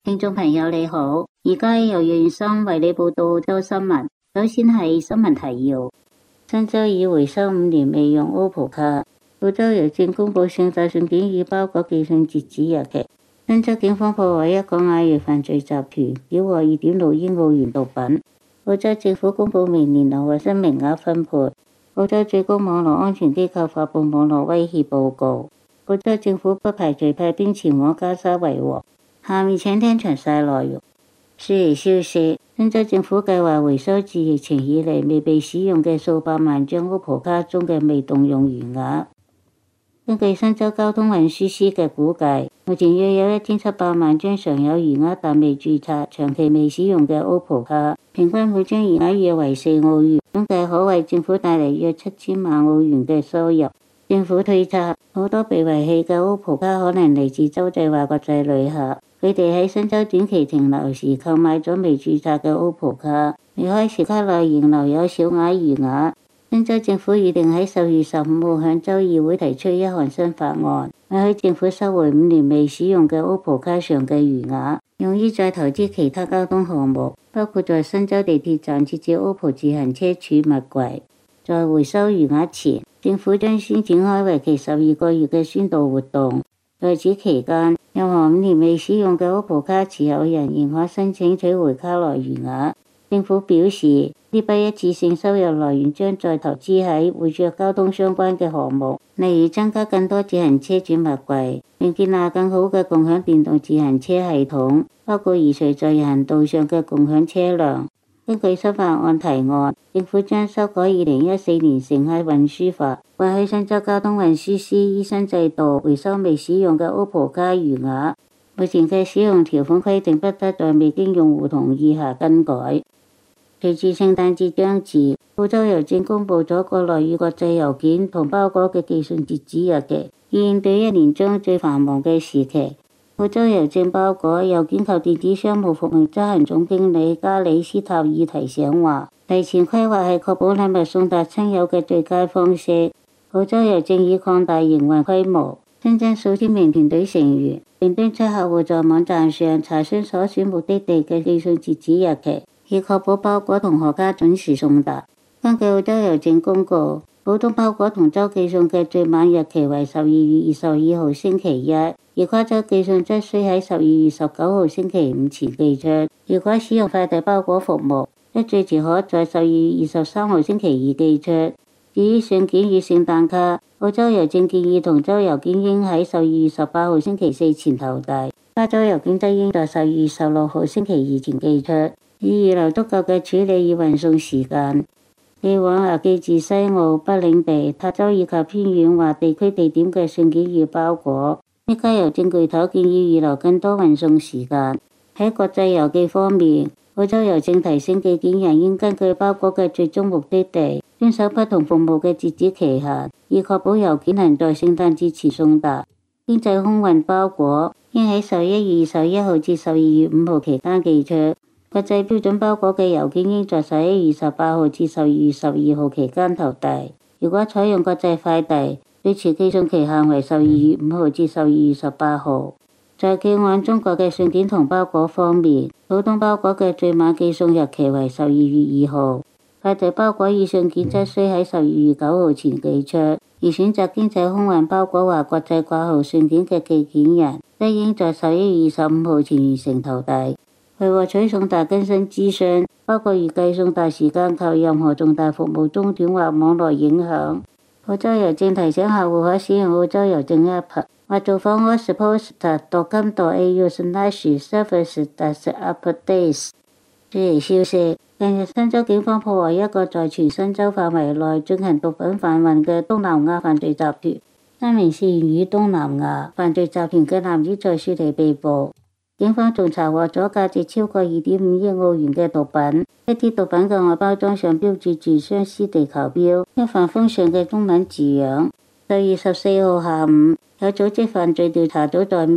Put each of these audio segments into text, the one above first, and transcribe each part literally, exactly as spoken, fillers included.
聽眾朋友你好，而家由袁生為你報道澳洲新聞。首先係新聞提要：新州已回收五年未用 Opal 卡。澳洲郵政公布聖誕信件與包裹寄送截止日期。新州警方破獲一個亞裔犯罪集團，繳獲二點六億澳元毒品。澳洲政府公布明年留學生名額分配。澳洲最高網絡安全機構發布網絡威脅報告。澳洲政府不排除派兵前往加沙維和。下面請聽詳細內容。暑期消息：新州政府計劃回收自疫情以嚟未被使用嘅數百萬張 Opal 卡中嘅未動用餘額。根據新州交通運輸司嘅估計，目前約有一千七百萬張尚有餘額但未註冊、長期未使用嘅 Opal 卡，平均每張餘額約為四澳元，總計可為政府帶嚟約七千萬澳元嘅收入。政府推測，好多被遺棄嘅 Opal 卡可能嚟自州際或國際旅客，佢哋喺新州短期停留時購買咗未註冊嘅 Opal 卡，離開時卡內仍留有小額餘額。新州政府預定喺十月十五號向州議會提出一項新法案，允許政府收回五年未使用嘅 Opal 卡上嘅餘額，用於再投資其他交通項目，包括在新州地鐵站設置 Opal 自行車儲物櫃。在回收餘額前，政府將先展開為期十二個月嘅宣導活動。在此期間，任何五年未使用嘅 Opal 卡持有人仍可申請取回卡內餘額。政府表示，呢筆一次性收入來源將再投資喺會着交通相關嘅項目，例如增加更多自行車儲物櫃，並建立更好嘅共享電動自行車系統，包括移除在人行道上嘅共享車輛。根據新法案提案，政府將修改二零一四年乘客運輸法，允許新州交通運輸司依新制度回收未使用嘅 Opal 卡餘額。目前嘅使用條款規定不得在未經用戶同意下更改。隨住聖誕節將至，澳洲郵政公布咗國內與國際郵件同包裹嘅寄送截止日期，以應對一年中最繁忙嘅時期。澳洲郵政包裹、郵件及電子商務服務執行總經理加里斯塔爾提醒話，提前規劃係確保禮物送達親友嘅最佳方式。澳洲郵政已擴大營運規模，新增數千名團隊成員，並敦促客戶在網站上查詢所選目的地嘅寄送截止日期，以確保包裹同賀卡準時送達。根據澳洲郵政公告，普通包裹同州寄送嘅最晚日期為十二月二十二號星期一，而跨州寄送則需喺十二月十九號星期五前寄出。如果使用快遞包裹服務，則最遲可在十二月二十三號星期二寄出。至於信件與聖誕卡，澳洲郵政建議同州郵件應喺十二月十八號星期四前投遞，加州郵件則應在十二月十六號星期二前寄出，以預留足夠嘅處理與運送時間。寄往郵寄自西澳、北領地、塔州以及偏遠或地區地點嘅信件與包裹，呢家郵政巨頭建議預留更多運送時間。喺國際郵寄方面，澳洲郵政提醒寄件人應根據包裹嘅最終目的地，遵守不同服務嘅截止期限，以確保郵件能在聖誕節前送達。經濟空運包裹應喺十一月二十一號至十二月五號期間寄出。國際標準包裹嘅郵件應在十一月十八號至十二月十二號期間投遞。如果採用國際快遞，最遲寄送期限為十二月五號至十二月十八號。在寄往中國嘅信件同包裹方面，普通包裹嘅最晚寄送日期為十二月二號，快遞包裹與信件則需喺十二月九號前寄出。而選擇經濟空運包裹或國際掛號信件嘅寄件人，則應在十一月二十五號前完成投遞。為獲取送達更新資訊，包括預計送達時間及任何重大服務中斷或網絡影響，澳洲郵政提醒客戶可使用澳洲郵政 App 或造訪 auspost dot com dot a u slash services dash updates。暑期消息：近日新州警方破獲一個在全新州範圍內進行毒品販運嘅東南亞犯罪集團，三名涉嫌與東南亞犯罪集團嘅男子在雪梨被捕。警方仲查獲咗價值超過二點五億澳元嘅毒品，一啲毒品嘅外包裝上標誌住相思地球標，一帆風順嘅中文字樣。十月十四號下午，有組織犯罪調查組在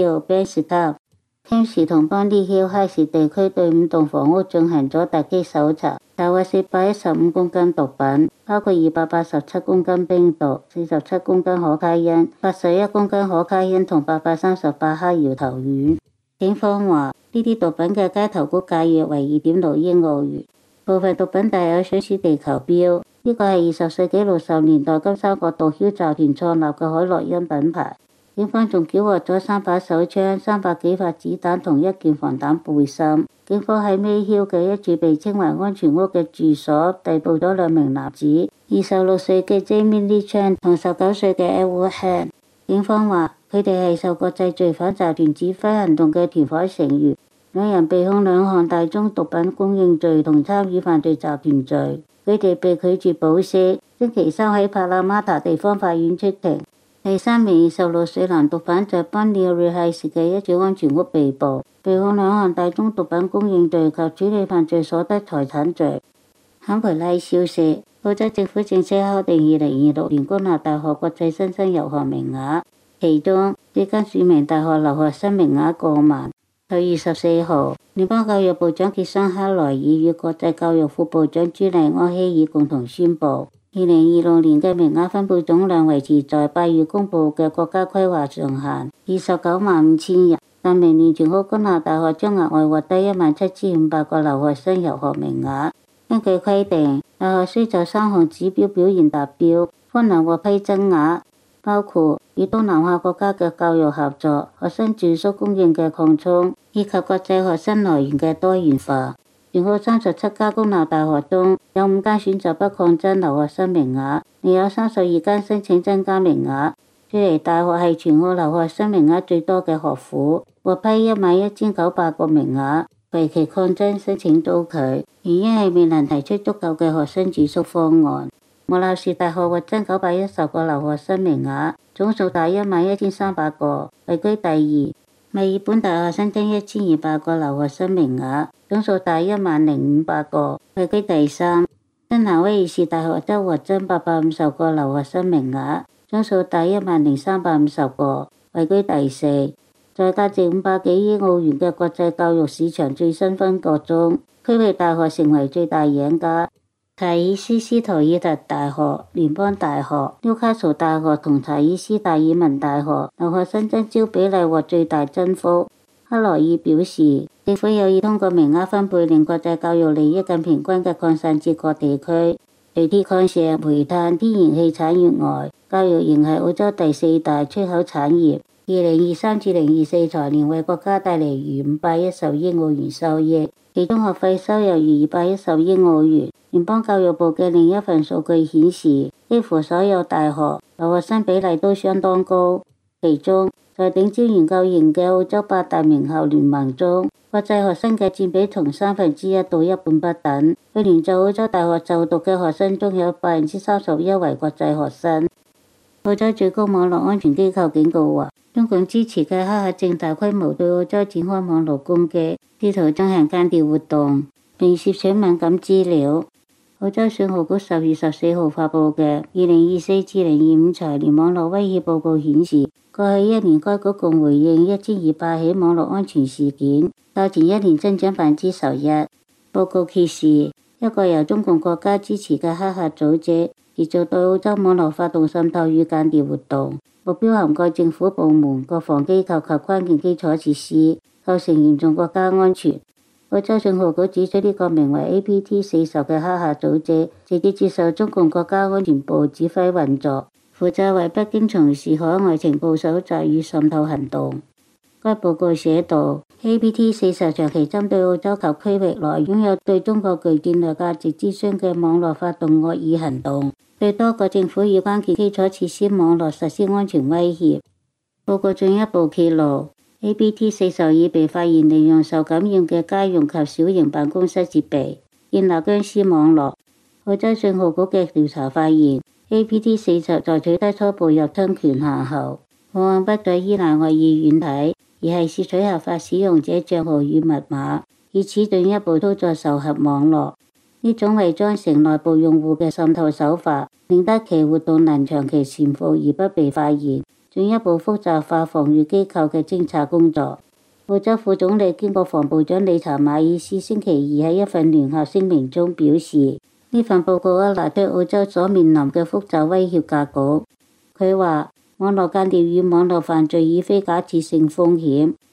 Mayhill、Bankstown、Kempsey 同 Bondy Hill Heights 地區對五棟房屋進行咗突擊搜查，查獲四百一十五公斤毒品，包括二百八十七公斤冰毒、四十七公斤可卡因、八十一公斤可卡因同八百三十八克搖頭丸。 警方話呢啲毒品嘅街頭估價約為二點六億澳元，部分毒品帶有水鼠地球標，呢個係二十世紀六十年代金沙角毒梟集團創立嘅海洛因品牌。警方仲繳獲咗三把手槍、三百幾發子彈同一件防彈背心。警方喺尾囂嘅一處被稱為安全屋嘅住所逮捕咗兩名男子，二十六歲嘅 Jamie Lee Chan 同十九歲嘅 Edward Han。警方話佢哋係受國際罪犯集團指揮行動嘅團伙成員，兩人被控兩項大宗毒品供應罪同參與犯罪集團罪。佢哋被拒絕保釋，星期三喺帕拉馬塔地方法院出庭。第三名二十六歲男毒販在邦尼奧瑞亥市嘅一處安全屋被捕，被控兩項大宗毒品供應罪及處理犯罪所得財產罪。坎培拉消息，澳洲政府正式敲定二零二六年公立大學國際新生入學名額，其中呢間著名大學留學生名額過萬。十月十四號，聯邦教育部長傑森克萊爾與國際教育副部長朱利安希爾共同宣布，二零二六年嘅名額分布總量維持在八月公布嘅國家規劃上限二十九萬五千人，但明年全國公立大學將額外獲得一萬七千五百個留學生入學名額。根據規定，大學需就三項指標表現達標，方能獲批增額，包括與東南亞國家嘅教育合作、學生住宿供應嘅擴充，以及國際學生來源嘅多元化。全澳三十七家公立大學中有五間選擇不擴增留學生名額，另有三十二間申請增加名額。悉尼大學係全澳留學生名額最多嘅學府，獲批一萬一千九百個名額，為其擴增申請遭拒，原因係未能提出足夠嘅學生住宿方案。莫納士大學獲增九百一十個留學生名額，總數達一萬一千三百個，位居第二。墨爾本大學新增一千二百個留學生名額，總數達一萬零五百個，位居第三。新南威爾士大學則獲增八百五十個留學生名額，總數達一萬零三百五十個，位居第四。在價值五百幾億澳元嘅國際教育市場最新分割中，區域大學成為最大贏家。查爾斯斯圖爾特大學、聯邦大學、紐卡素大學同查爾斯達爾文大學留學生增招比例獲最大增幅。克萊爾表示，政府有意通過名額分配令國際教育利益更平均嘅擴散至各地區。除鐵礦石、煤炭、天然氣產業外，教育仍係澳洲第四大出口產業。二零二三至零二四財年為國家帶嚟逾五百一十億澳元收益，其中學費收入逾二百一十億澳元。聯邦教育部嘅另一份數據顯示，幾乎所有大學留學生比例都相當高。其中，在頂尖研究型嘅澳洲八大名校聯盟中，國際學生嘅佔比從三分之一到一半不等。去年在澳洲大學就讀嘅學生中有百分之三十一為國際學生。澳洲最高網絡安全機構警告話，中共支持嘅黑客正大規模對澳洲展開網絡攻擊，試圖進行間諜活動，並竊取敏感資料。澳洲信號局十月十四號發佈嘅二零二四至零二五財年網絡威脅報告顯示，過去一年該局共回應一千二百起網絡安全事件，較前一年增長百分之十一。報告揭示，一個由中共國家支持嘅黑客組織持續對澳洲網絡發動滲透與間諜活動，目標涵蓋政府部門、國防機構及關鍵基礎設施，構成嚴重國家安全。澳洲信號局指出，呢個名為 A P T 四十嘅黑客組織直接接受中共國家安全部指揮運作，負責為北京從事海外情報搜集與滲透行動。該報告寫道 ，A P T 四十長期針對澳洲及區域內擁有對中國具戰略價值之雙嘅網絡發動惡意行動，對多個政府與關鍵基礎設施網絡實施安全威脅。報告進一步揭露A P T 四十已被發現利用受感染嘅家用及小型辦公室設備建立僵屍網絡。澳洲信號局嘅調查發現 ，A P T 四十在取得初步入侵權限後，往往不再依賴惡意軟體，而係竊取合法使用者帳號與密碼，以此進一步操作仇核網絡。呢種偽裝成內部用戶嘅滲透手法，令得其活動能長期潛伏而不被發現，進一步複雜化防禦機構嘅偵察工作。澳洲副總理兼國防部長理查馬爾斯星期二喺一份聯合聲明中表示，呢份報告勾勒出澳洲所面臨嘅複雜威脅格局。佢話，網絡間諜與網絡犯罪已非假設性風險，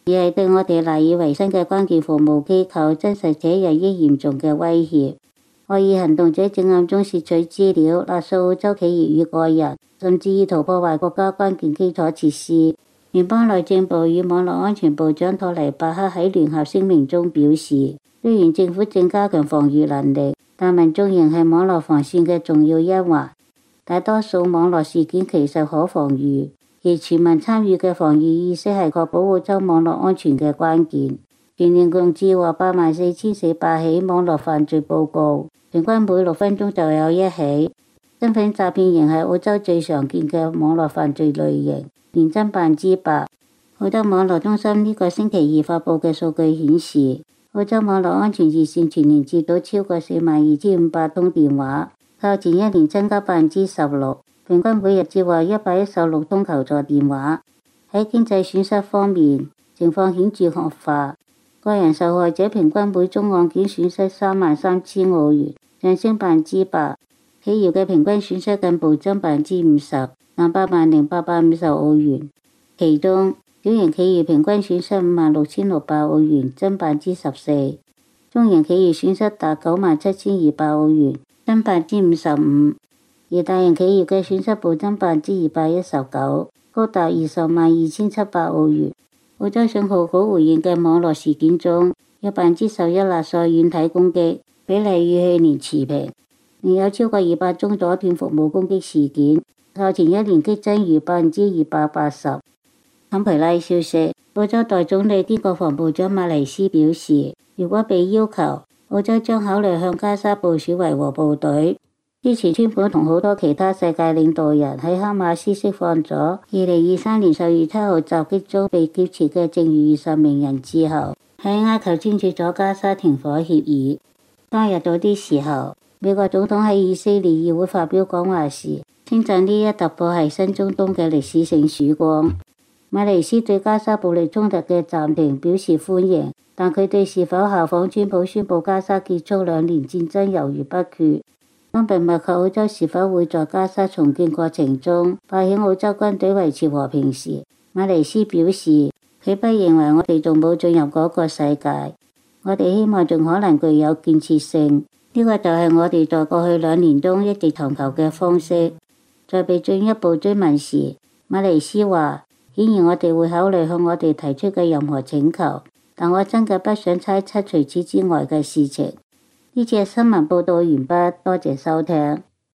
而係對我哋賴以為生嘅關鍵服務機構真實且日益嚴重嘅威脅。惡意行動者正暗中竊取資料，勒索澳洲企業與個人，甚至意圖破壞國家關鍵基礎設施。聯邦內政部與網絡安全部長托尼伯克喺聯合聲明中表示，雖然政府正加強防禦能力，但民眾仍係網絡防線嘅重要一環。大多數網絡事件其實可防禦，而全民參與嘅防禦意識係確保澳洲網絡安全嘅關鍵。全年共接獲八萬四千四百起網絡犯罪報告，平均每六分鐘就有一起。身份詐騙仍係澳洲最常見嘅網絡犯罪類型，年增百分之百。澳洲網絡中心呢個星期二發佈嘅數據顯示，澳洲網絡安全熱線全年接到超過四萬二千五百通電話，較前一年增加百分之十六，平均每日接獲一百一十六通求助電話。喺經濟損失方面，情況顯著惡化。個人受害者平均每宗案件損失三萬三千澳元，上升百分之八。企業嘅平均損失更暴增百分之五十，達八萬零八百五十澳元。其中，小型企業平均損失五萬六千六百澳元，增百分之十四；中型企業損失達九萬七千二百澳元，增百分之五十五。而大型企業嘅損失暴增百分之二百一十九，高達二十萬二千七百澳元。澳洲信號局回應嘅網絡事件中，有百分之十一勒索軟體攻擊，比例與去年持平。另有超過二百宗阻斷服務攻擊事件，較前一年激增逾百分之二百八十。坎培拉消息，澳洲代總理兼國防部長馬黎斯表示，如果被要求，澳洲將考慮向加沙部署維和部隊。之前川普同好多其他世界領導人喺哈馬斯釋放咗二零二三年十月七號襲擊中被劫持嘅剩餘二十名人之後，喺埃及簽署咗加沙停火協議。當日早啲時候，美國總統喺以色列議會發表講話時，稱讚呢一突破係新中東嘅歷史性曙光。馬黎斯對加沙暴力衝突嘅暫停表示歡迎，但佢對是否效仿川普宣布加沙結束兩年戰爭猶豫不決。當被問及澳洲是否會在加沙重建過程中派遣澳洲軍隊維持和平時，馬黎斯表示佢不認為我哋仲冇進入嗰個世界，我哋希望盡可能具有建設性，呢個就係我哋在過去兩年中一直尋求嘅方式。在被進一步追問時，馬黎斯話，顯然我哋會考慮向我哋提出嘅任何請求，但我真嘅不想猜測除此之外嘅事情。呢次新聞報道完畢，多謝收聽。